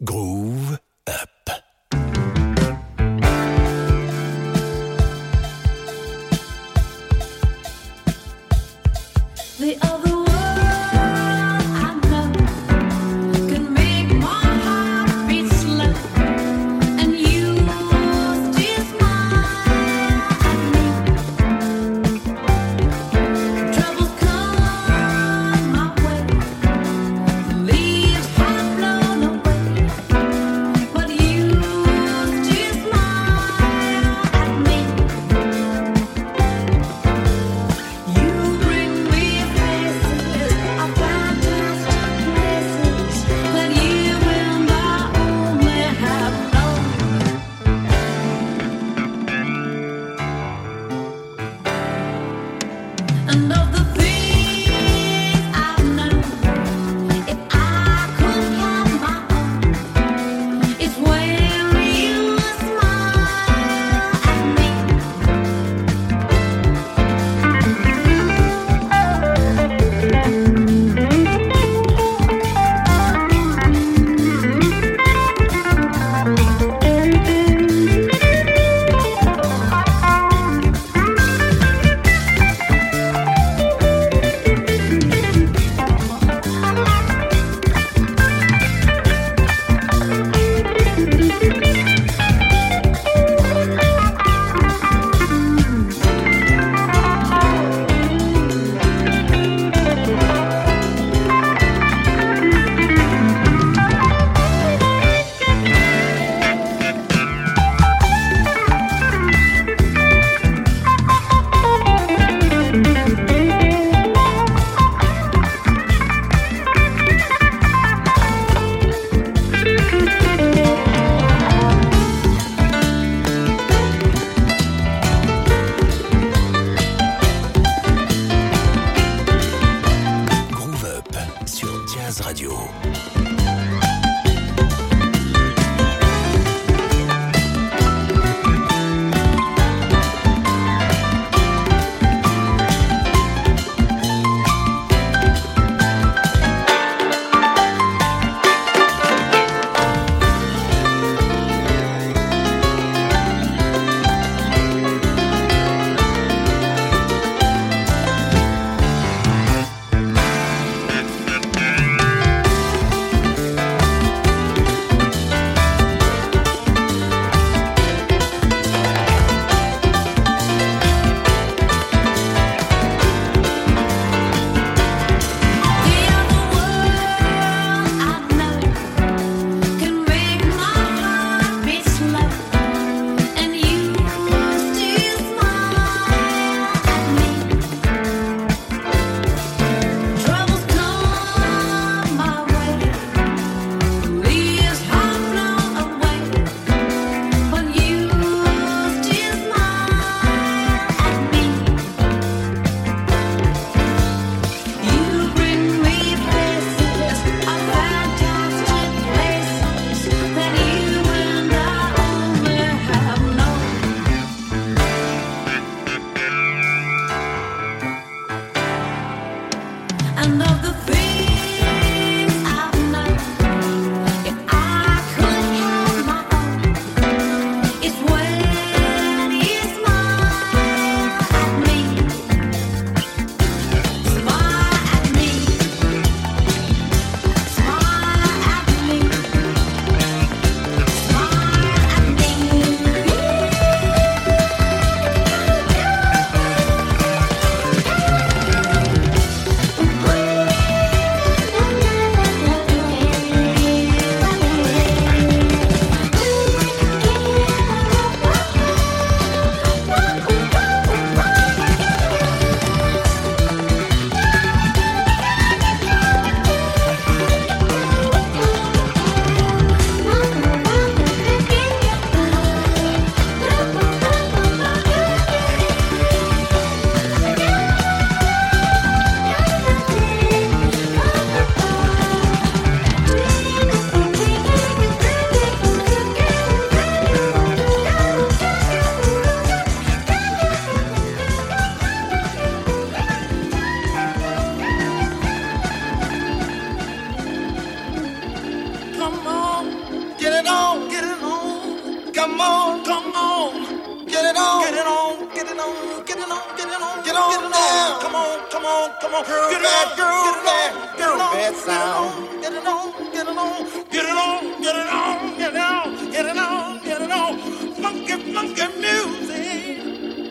Groove Up. The other world I know can make my heart beat slow, and you still smile at me. Troubles come my way, leaves half blown away. Come on, come on, get it on, get it on, get it on, get it on, get it on, get on down. Come on, come on, come on, groove that, groove that, groove that sound. Get it on, get it on, get it on, get it on, get it on, get it on, get it on. Funky, funky music.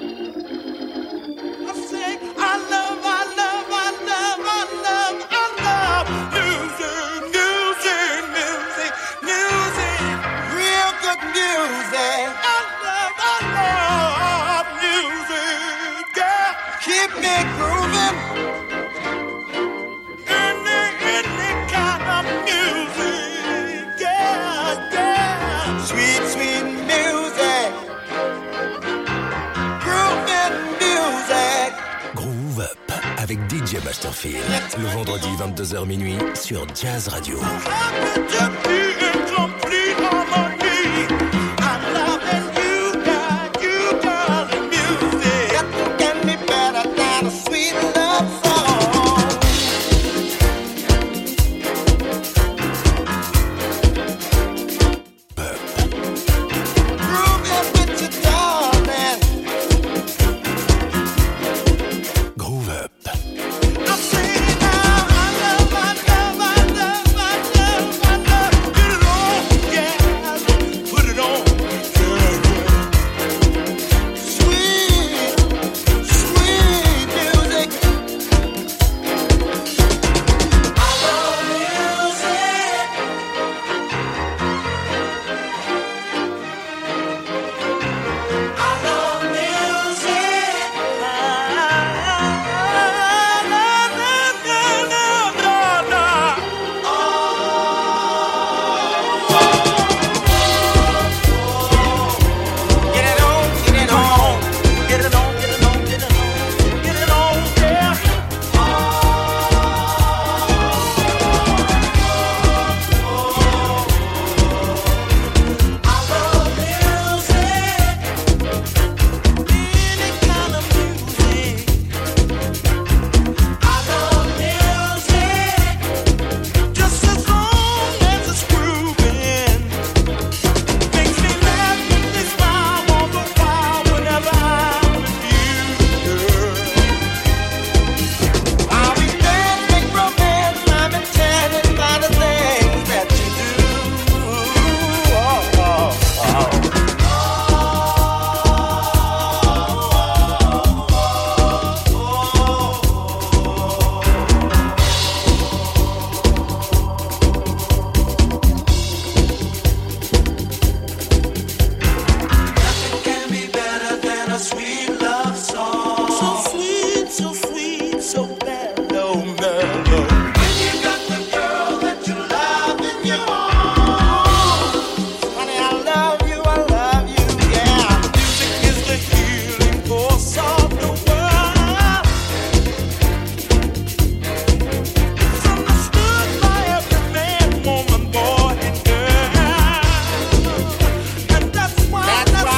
I say, I love, I love, I love, I love, I love music, music, music, music, real good music. I love music, yeah. Keep me grooving. Any kind of music, yeah, yeah. Sweet, sweet music. Grooving music. Groove Up avec DJ Masterfield. Le vendredi 22h minuit sur Jazz Radio. How could you be in complete harmony? I'm loving you, girl, and music. Nothing can be better than a sweet love song. Grooving with your darling. Groove Up. I say now, I love, I love, I love, I love, I love. Get it on, yeah, put it on, yeah. Sweet, sweet music. I love music. I love music. Get it on, get it on, get it on, get it on, get it on, get it on, yeah. I love music, any kind of music. I love music, just as long as it's grooving. Makes me laugh, makes me smile all the while whenever I'm with you, girl. I'll be dancing, make romance, I'm enchanted by the things that you do. Oh, oh, oh. Nothing can be better than a sweet love song. So sweet, so mellow, mellow. When you got the girl that you love in your arms. Honey, I love you, yeah. Music is the healing force of the world. It's understood by every man, woman, boy, and girl. And that's why I love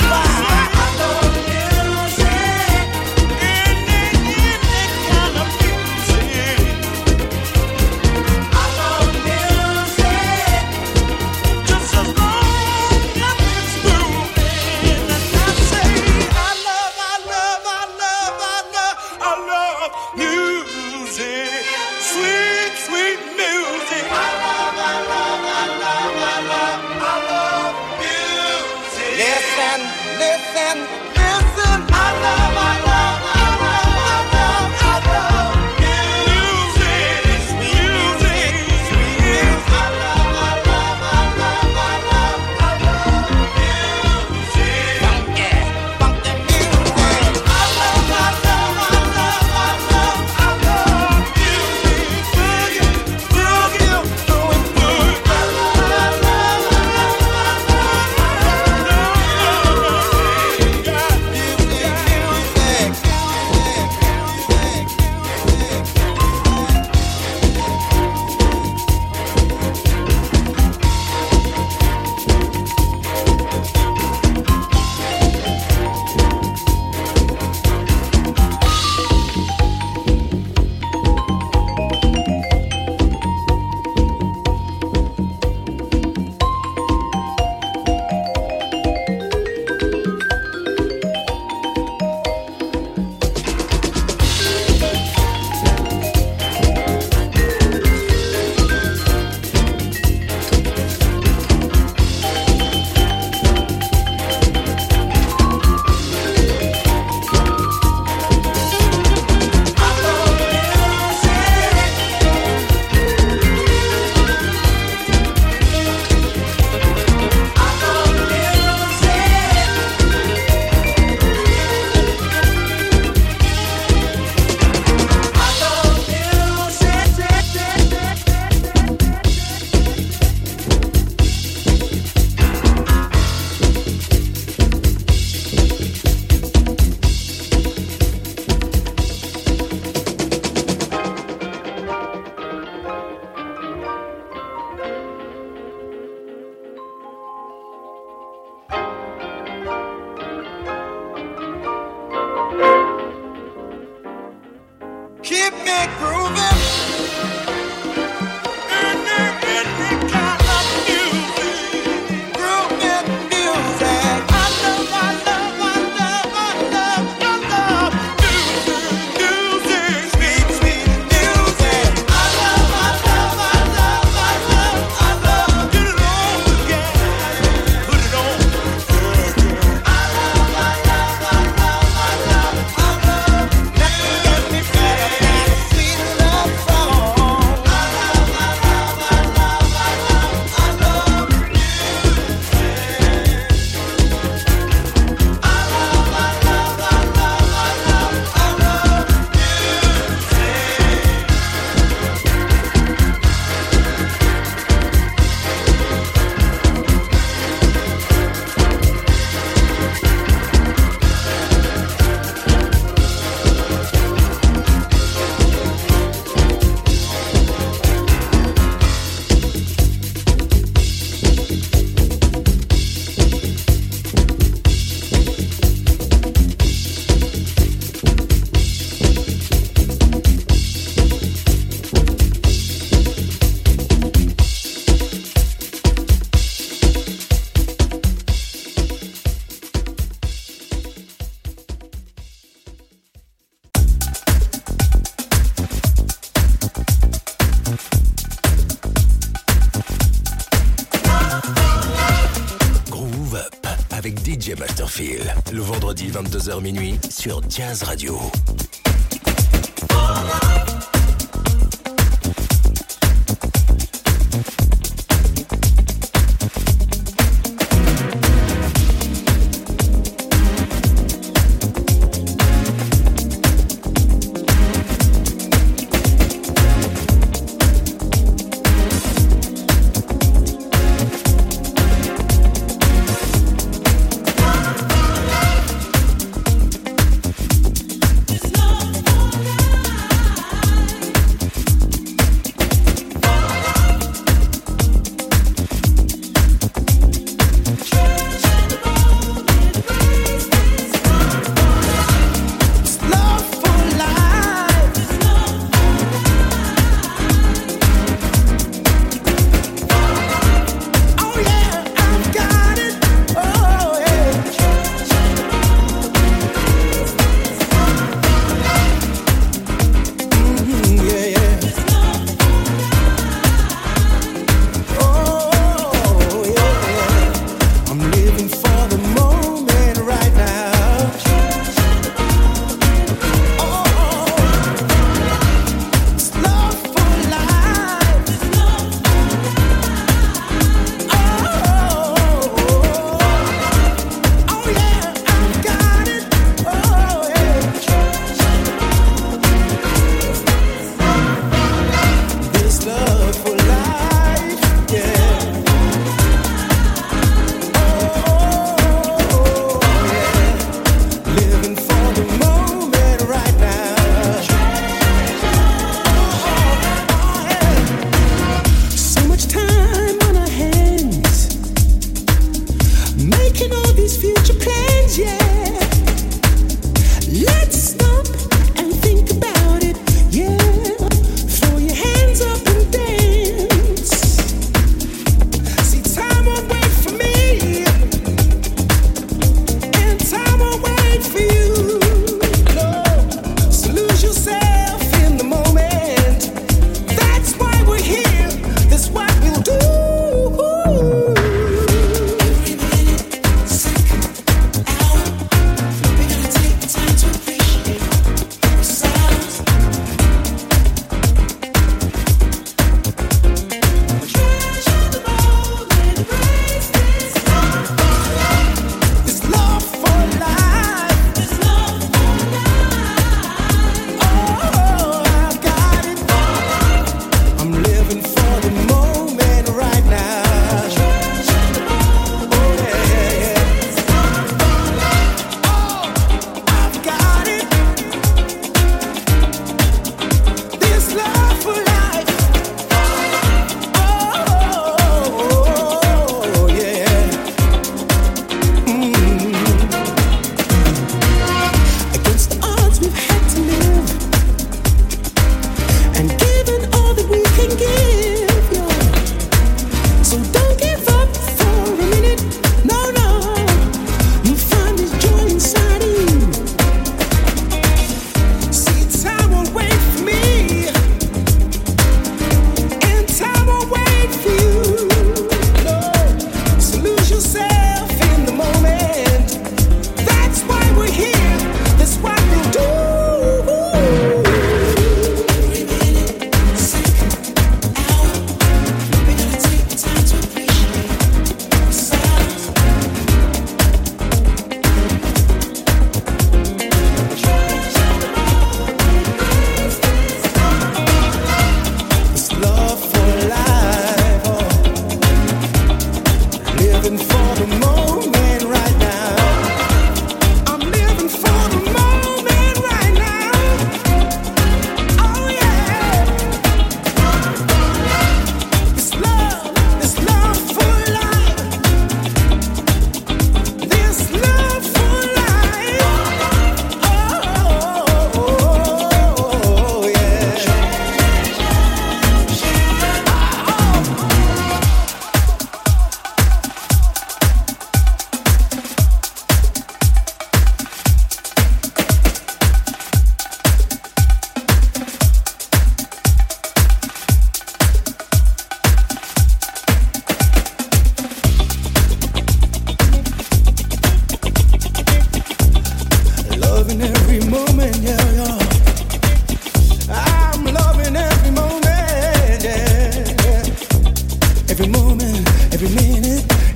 music. Any kind of music. I love music. Just as long as it's grooving. And I say, I love music. Sweet, sweet music. I love music. Listen, listen, listen. I love music. Music, sweet music. I love music. Funky, funky music. I love music. Boogie, boogie, boogie. I love avec DJ Masterfield. Le vendredi 22h minuit sur Jazz Radio.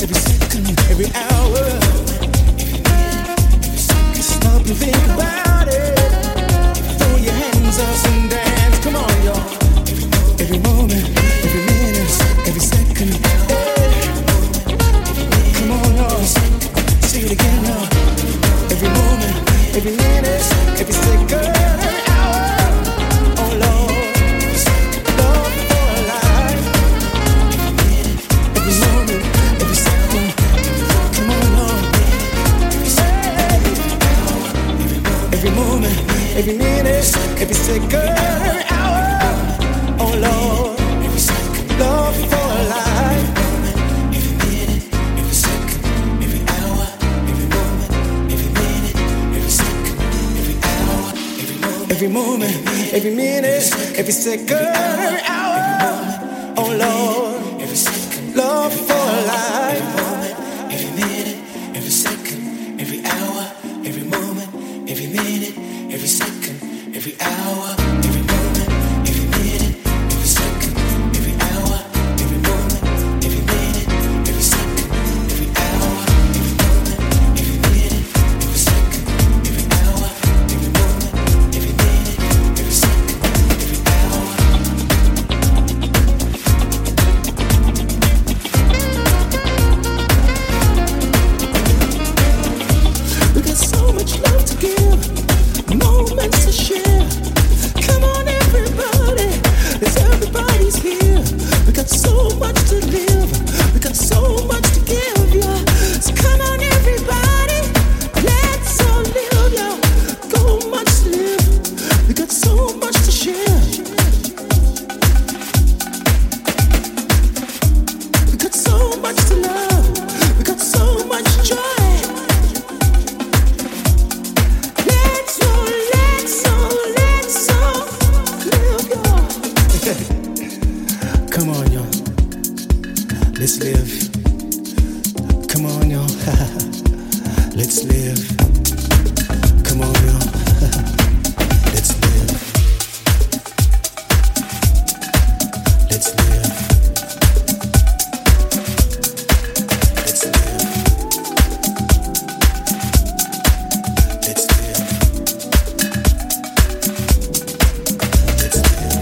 every second, every hour. Stop and think about it. Throw your hands up and dance. Come on, y'all. Every moment, every minute, every second. Come on, y'all. Say it again, y'all. Every moment, every minute, every second, every hour. Oh Lord, love for life. Every moment, every second. Come on, Lord. Every moment, every minute, every second, every hour. Oh Lord, love for life. Every minute, every second, every hour. Every moment, every minute, every second, every hour. Every moment, every minute, every second, every hour. Oh Lord, love for life. Every minute, every second, every hour. Every moment, every minute, every second, every hour. Every moment, every minute, every second, every hour. Every moment, every minute, every second, every hour. Every moment, every minute, every second, every hour. Every moment, every minute, every second, every hour. We got so much love to give, moments to share. Come on, everybody, 'cause everybody's here. We got so much to live, we got so much to give, yeah. So come on, everybody, let's all live, yeah. So much to live, we got so much to share. We got so much to love, we got so much joy. Let's all live, y'all. Come on, y'all. Let's live. Come on, y'all. Let's live. Come on, y'all. Let's live. Let's live. Let's live. Let's live. Let's live.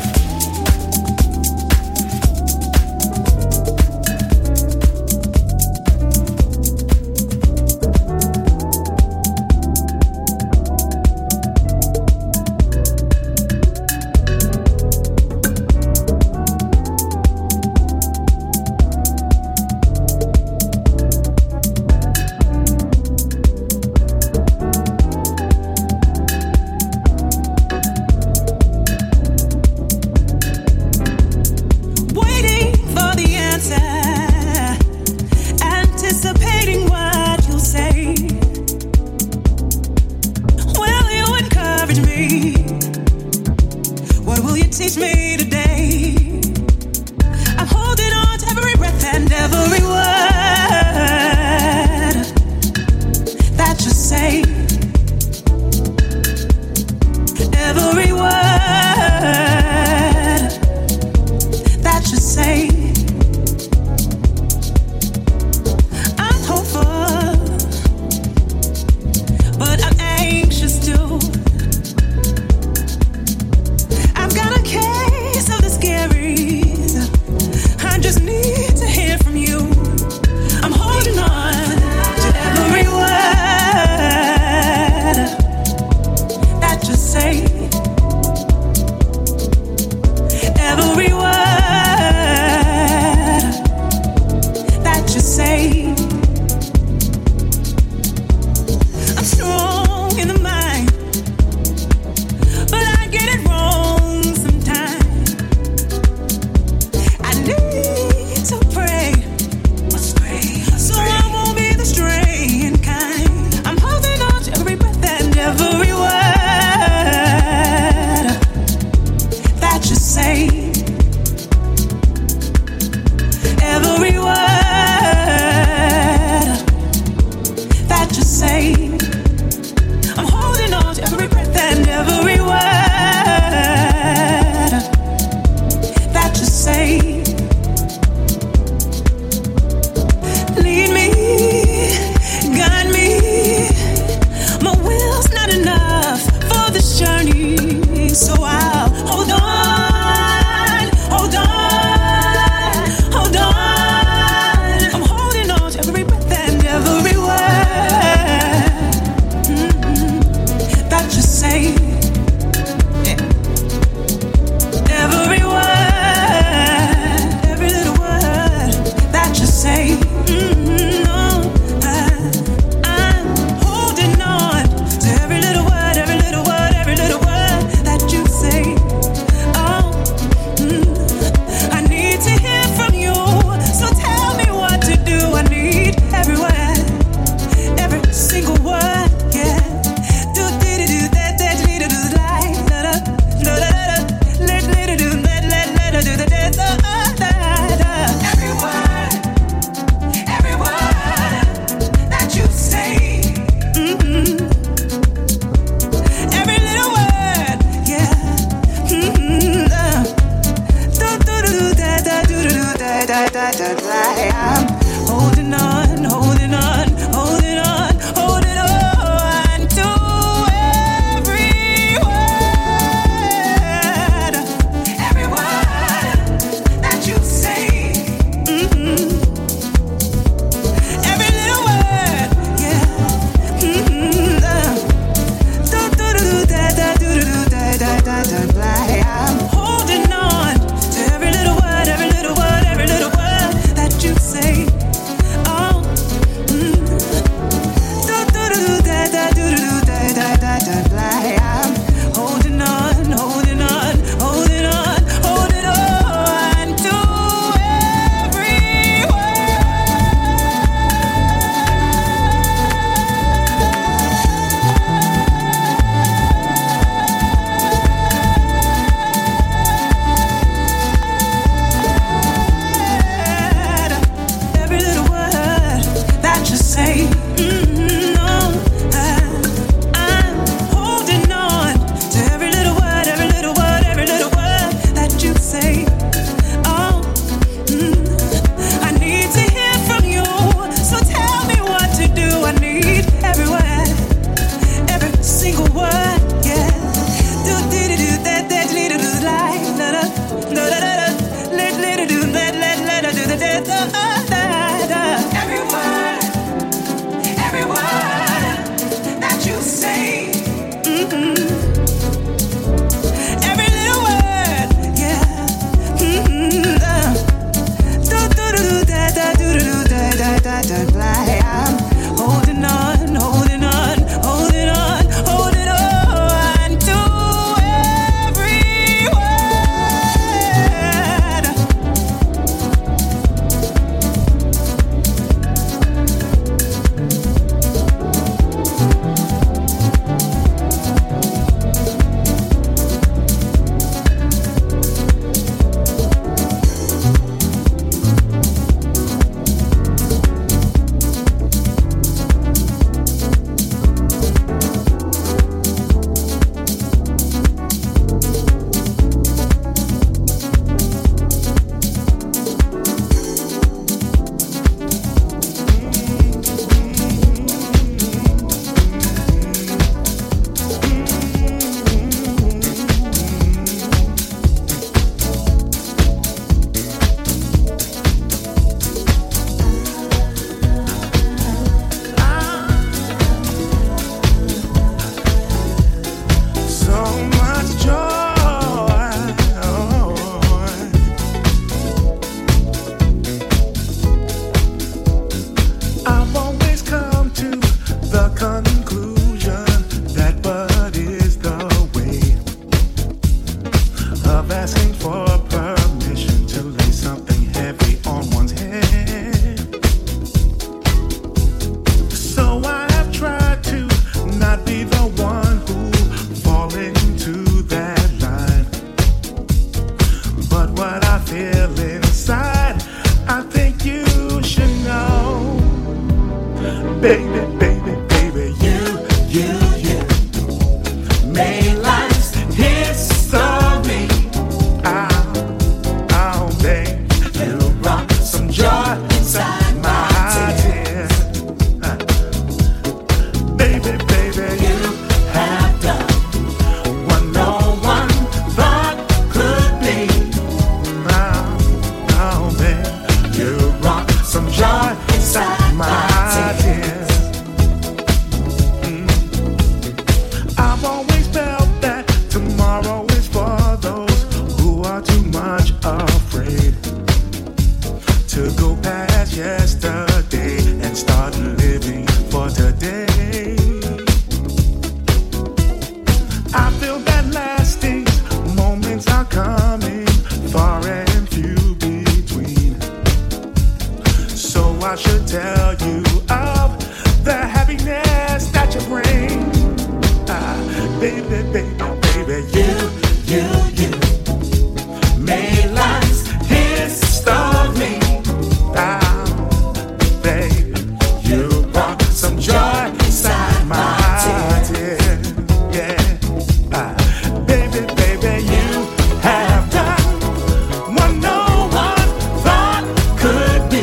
Waiting for the answer, anticipating what you'll say. Will you encourage me? What will you teach me today? I'm holding on to every breath and every word that you say. Every word that you say. I'm hopeful, but I'm anxious too. I've got a case of the scaries. I just need to hear from you. I'm holding on to every word that you say. Every word that you say. I'm strong in the mind, but I get it wrong sometimes. I need to pray, so I won't be the straying kind. I'm holding on to every breath and every word that you say. Every word baby, baby, baby, you made life's history. Oh, baby, you brought some joy inside my tears. Baby, baby, you have done what no one thought could be. Oh, baby, you brought some joy inside my tears. I've always felt that tomorrow is for those who are too much afraid to go past yesterday and start living for today. I feel that lasting moments are coming, far and few between. So I should tell you of the happiness that you bring. Baby, baby, baby, you made life's history. Baby, you brought some joy inside my tears. Yeah, baby, baby, you have done what no one thought could be.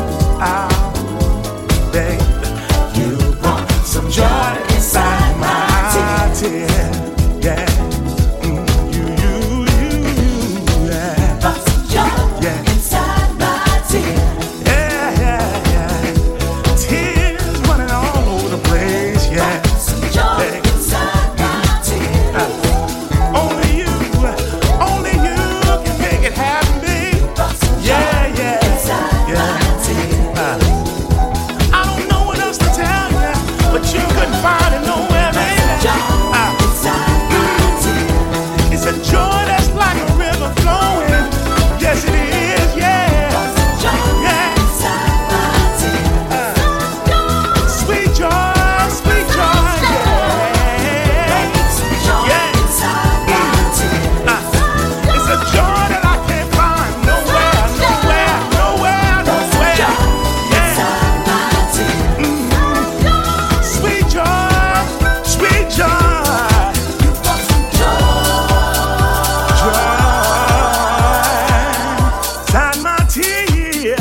Baby, you brought some joy inside my tears. Yeah, you, yeah. Brought some joy inside my tears. Yeah. Tears running all over the place, yeah. Some joy inside my tears. Only you can make it happen, babe. Brought some joy inside my tears. I don't know what else to tell you, but you couldn't find it nowhere, baby. Inside my tears. It's a joy that's like a river flowing. Yes, it is, yeah. Some joy inside my tears. Sweet joy, yeah. Some joy inside my tears. It's a joy that I can't find nowhere. Yeah. Inside my tears. Sweet joy. Brought some joy. Inside my tears.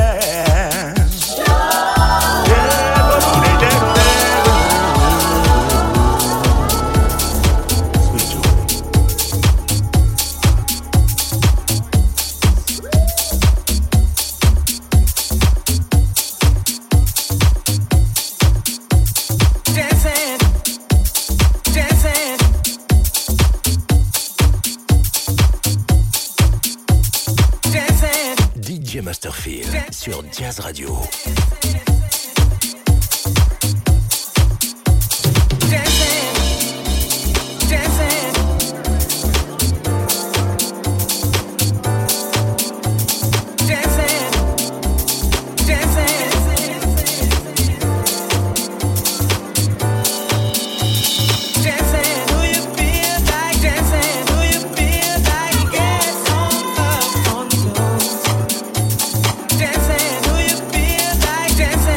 Dancing, dancing, dancing, DJ Masterfield sur Jazz Radio. dancing, dancing, dancing, dancing. Dancing, do you feel like dancing? Do you feel like get on up on the floor? Dancing, do you feel like dancing?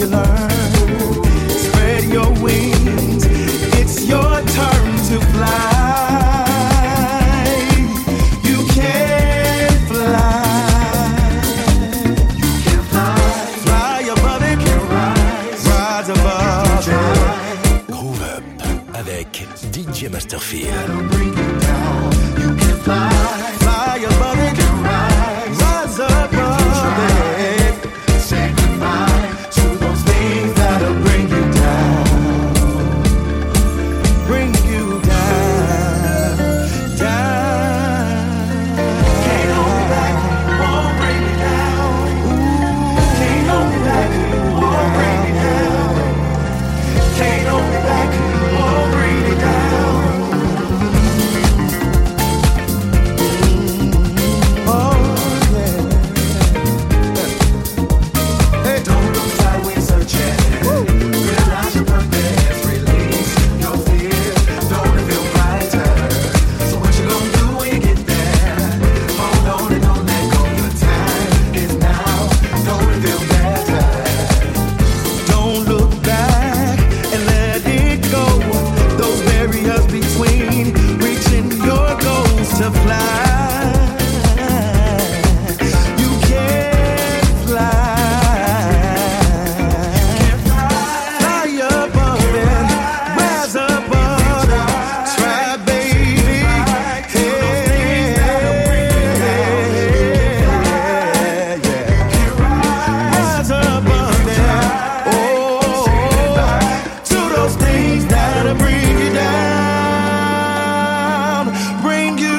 you learn. Spread your wings, it's your turn to fly. You can fly. You can fly. Fly above it, rise above it. Groove Up avec DJ Masterfield. You can fly above it, rise above it. Say goodbye to those things that'll bring you down, down. Can't hold me back, won't bring me down. Can't hold me back, won't bring me down. Can't hold me back, won't bring me down. To fly, you can fly. Fly above it, rise above it. Try, baby. Hey, rise above it. Oh, to those things that'll bring you down, bring you.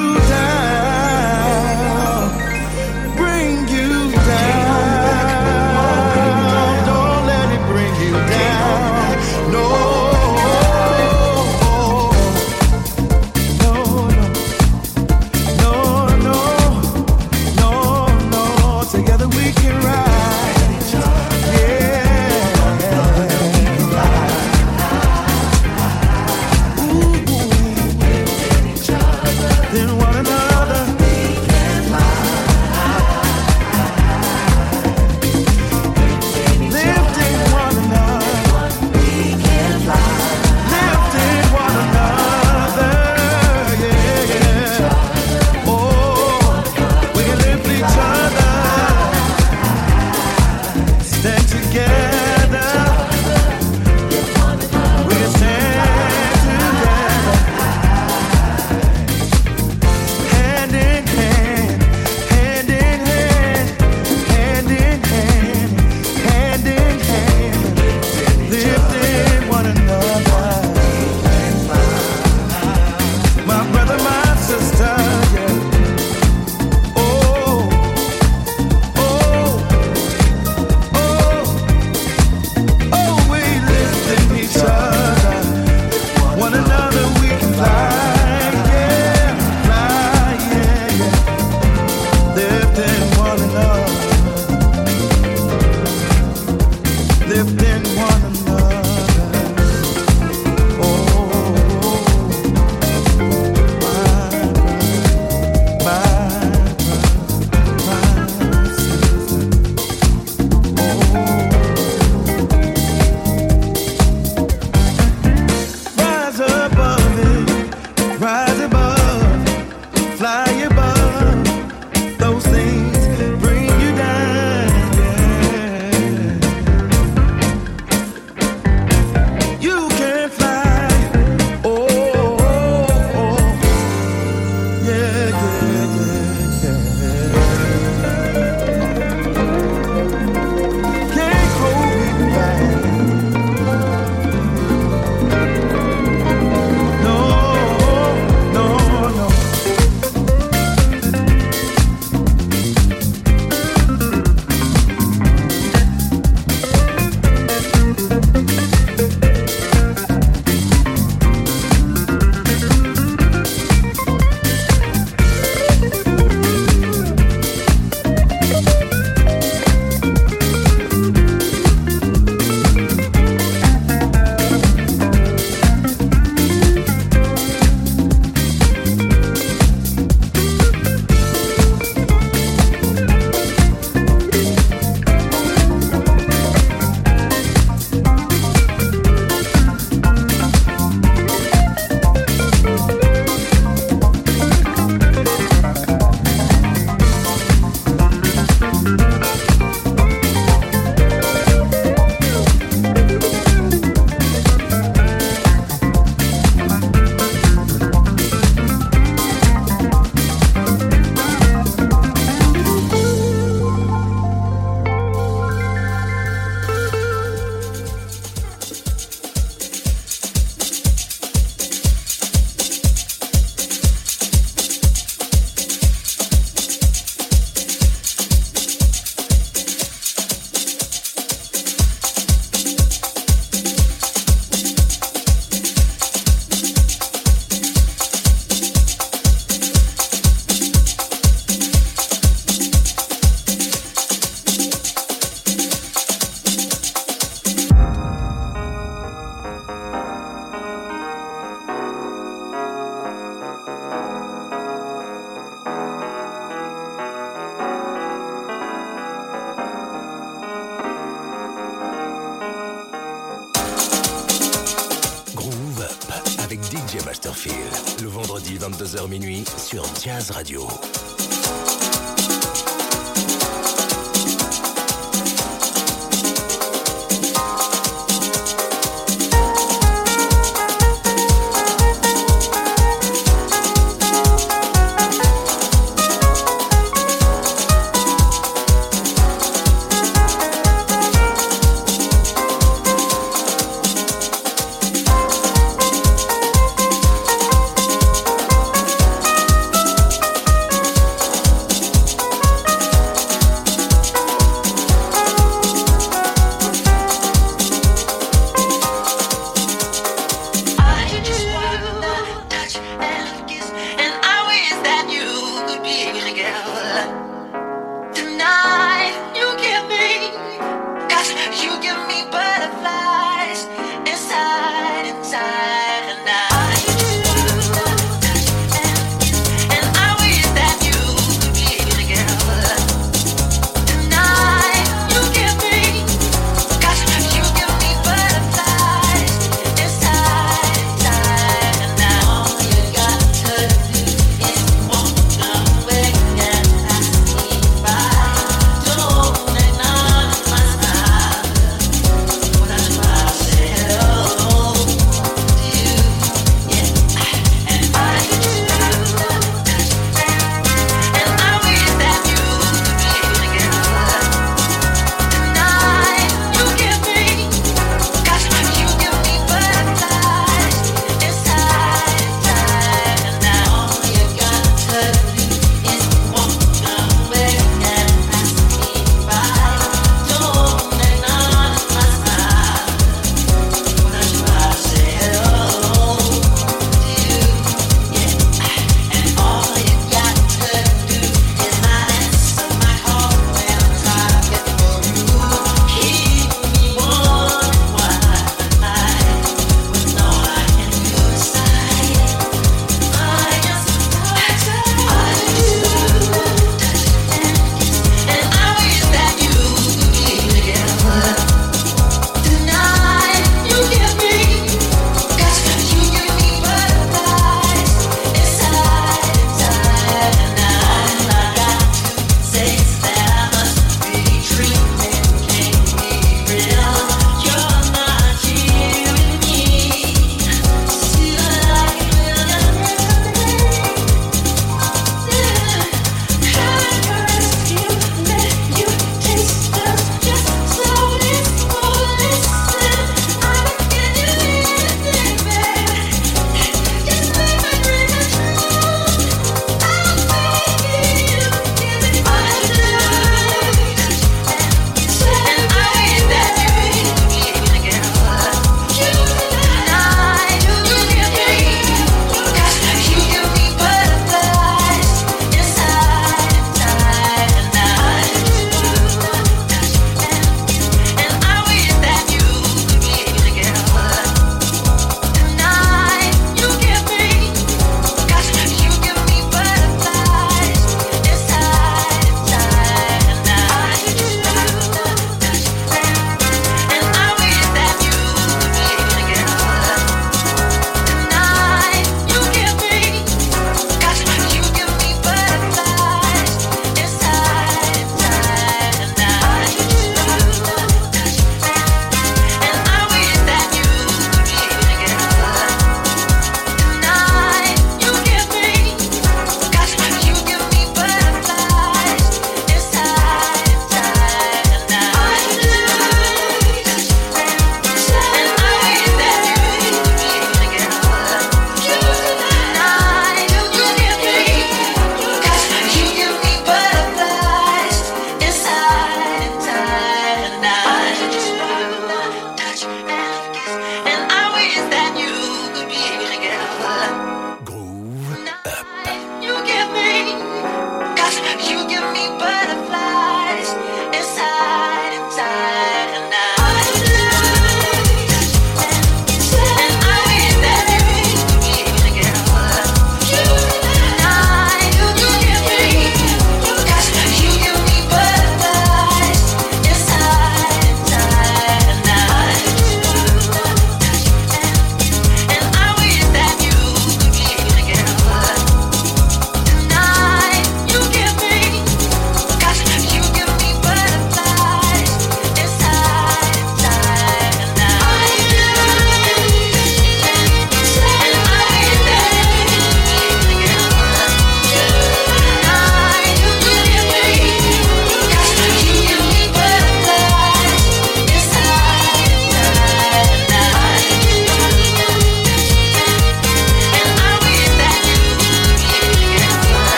Masterfield. Le vendredi 22h minuit sur Jazz Radio.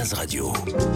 Buzz Radio.